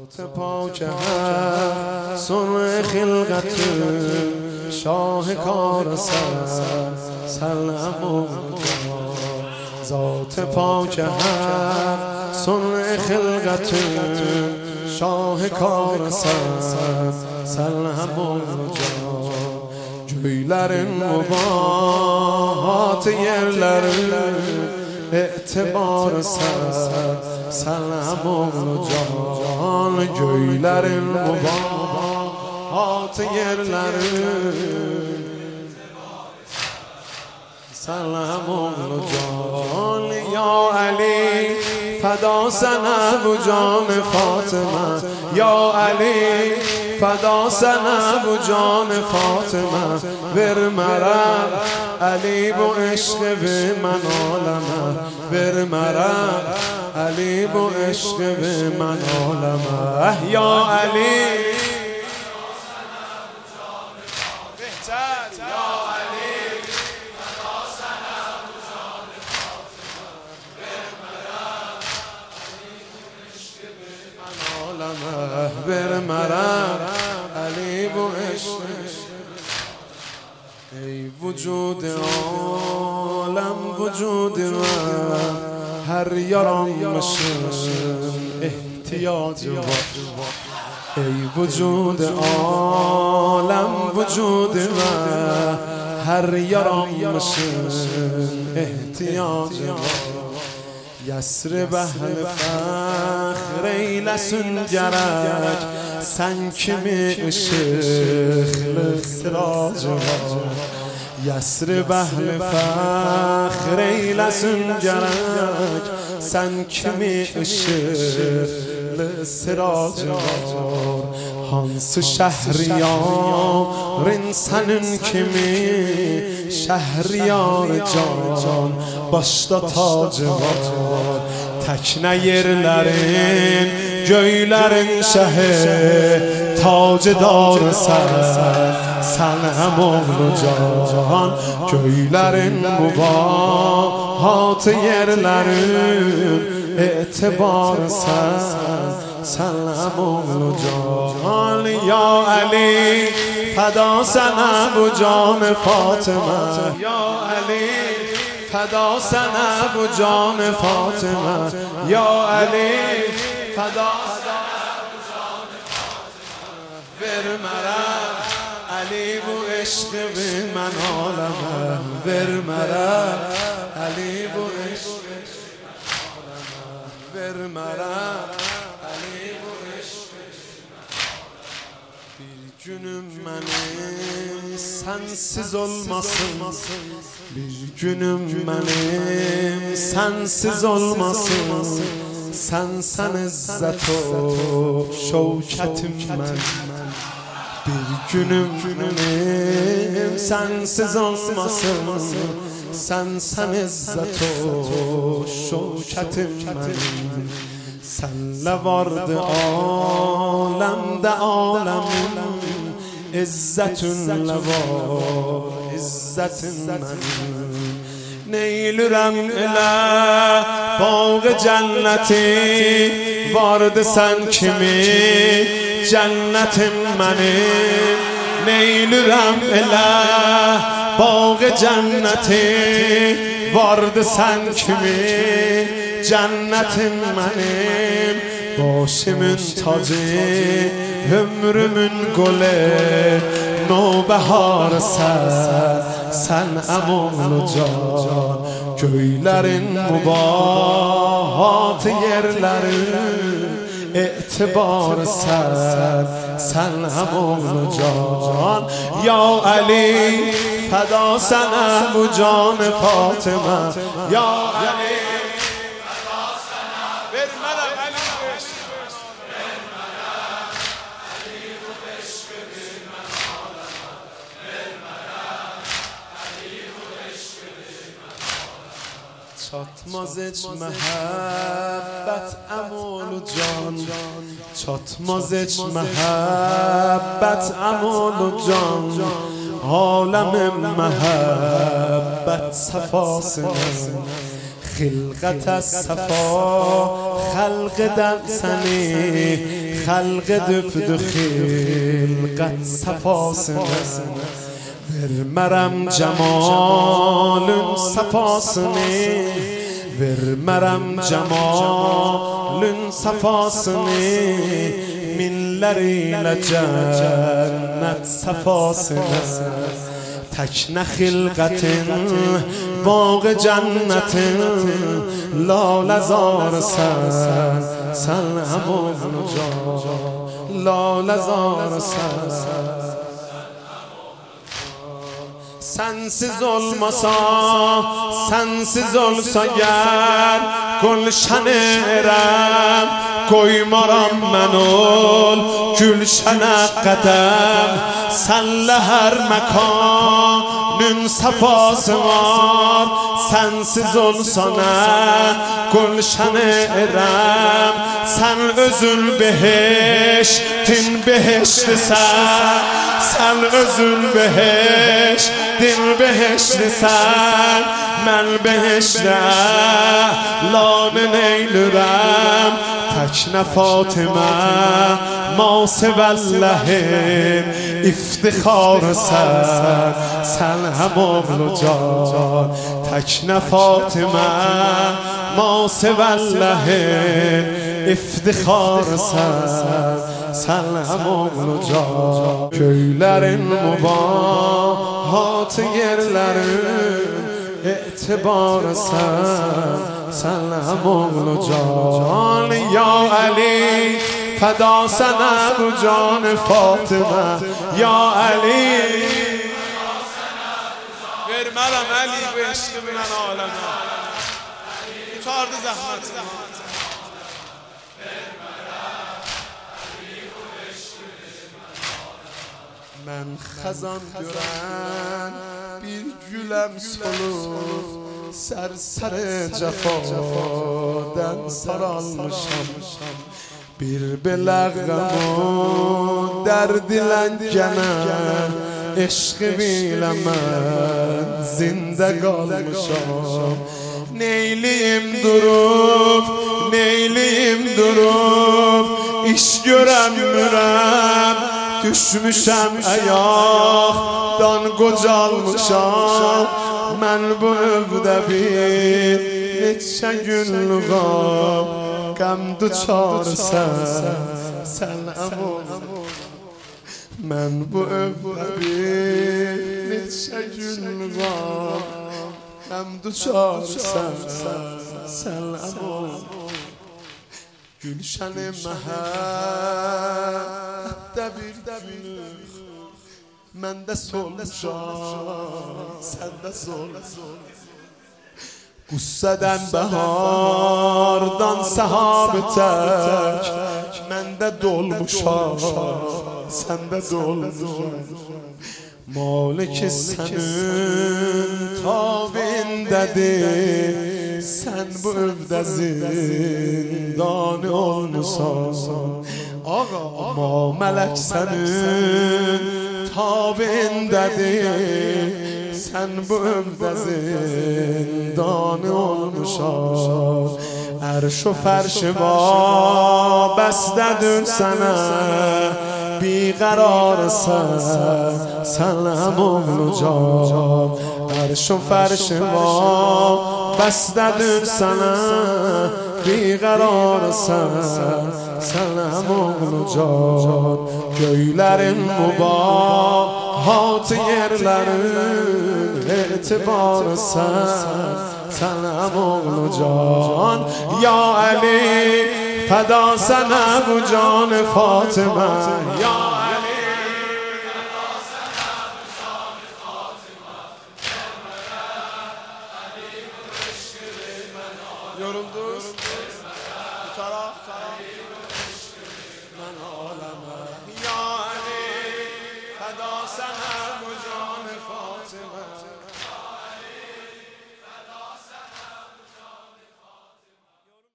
ذات پاک هست صنع خلقت شاه کار سلام ذات پاک هست صنع خلقت شاه kar sallam Göylerin mübahat yerlerin etibar sallam can Göylerin mübahat yerlerin sallam can Ya Ali فدا سنه و جان فاطمه یا علی فدا سنه و جان فاطمه بر مرم علی بو عشق به من عالمه بر مرم علی بو عشق به من عالمه یا علی بر مرم علی بو عشق ای وجود عالم وجود من هر یارم مشن احتیاج ای وجود عالم وجود من هر یارم مشن احتیاج Yasrib ahl fakhr eylesin gerek Sen kimi ışıklı sıracı var Yasrib ahl fakhr eylesin gerek Sen kimi ışıklı sıracı var Hansı şehriyarın senin kimi Şehriyar can başta tacı var Tekne yerlerin göylerin şehir Tacıdar sen hem oğlu can Göylerin mübahat yerlerin etibar sen hem oğlu can Ya Ali فدا سنه و جان فاطمه یا علی فدا سنه و جان فاطمه یا علی فدا سنه و جان فاطمه ور مرم علی بو عشق به من عالمه ور مرم علی بو عشق ور مرم علی بو عشق Bir günüm benim sensiz olmasın Bir günüm benim sensiz olmasın Sen izzet o şevketim ben Bir günüm benim sensiz olmasın Sen izzet o şevketim ben Senle vardı alemde alemin İzzetünle var izzetin men Neylürem ile bağ cenneti Vardı sen kimi cennetin menin Neylürem ile bağ cenneti Vardı sen kimi cennetin benim Başımın tacı ömrümün golü Nobehar sen emanlı can Göylerin mübahat yerlerin etibar sen emanlı can Ya Ali feda sana bu can Fatıma Ya Ali Çatmaz hiç mehabbet emolu can Çatmaz hiç mehabbet emolu can Alemin mehabbet sefasının خلقت از صفا خلق در سنی خلق دفد خلقت صفاسنه ورمرم جمال صفاسنه ورمرم جمال صفاسنه من لریل جنت صفاسنه تکن خلقت باغ جنت لالزار سن همون جا لالزار sensiz olmasa, sensiz olsa yer Gülşen erem, koymaram mən ol Gülşenə qədəm, senle her mekanın safası var Sensiz olsa ne, Gülşen erem Sen özül beheştin beheşlisən Sen özül beheştin beheşlisən Mən beheşlə lanın eylürəm Təknə Fatimə masivəlləhin iftixarısən Sən həm oğlu can Təknə Fatimə masivəlləhin iftixarısən Sen hem oğlu can Köylerin mübahatı yerlerin etibarı sen hem oğlu can Ya Ali feda sana bu can Fatıma Ya Ali vermərəm Əli bu eşqi bilən aləmə Tutardı zəhməti من خزان görən bir güləm solub Sər cəfadən saralmışam Bir beləğəmun dərdilən gənə Eşqi bilə mən zində qalmışam Neyliyim durub İş görəmirəm Düşmüşəm ayaqdan qocalmışam Mən bu övdə bir neçə günlüğam Qəm duçarsan sən əmum Mən bu övdə bir neçə günlüğam Qəm duçarsan sən əmum Gülşen-i məhəbdə bir günlük Məndə solmuşam, səndə solmuşam Qüssədən bəhardan səhabı tək Məndə dolmuşam, səndə dolmuşam Maliki sənin tabindədir Sen bu övdə zindanı olmuşsan Ama mələk sənin tabindədir Sen bu övdə zindanı olmuşsan Ərş و فرش vabəstədir sənə بیقرارsan سلام oğlu can Ərş و فرش vabəstədir sənə بیقرارsan سلام oğlu can Göylərin mübahatı yerlərin etibarısan سلام oğlu can Ya Ali feda sana bu can Fatıma Ya Ali feda sana bu can Fatıma Ali bu eşkı ben yorulduz bu taraf Ya Ali feda sana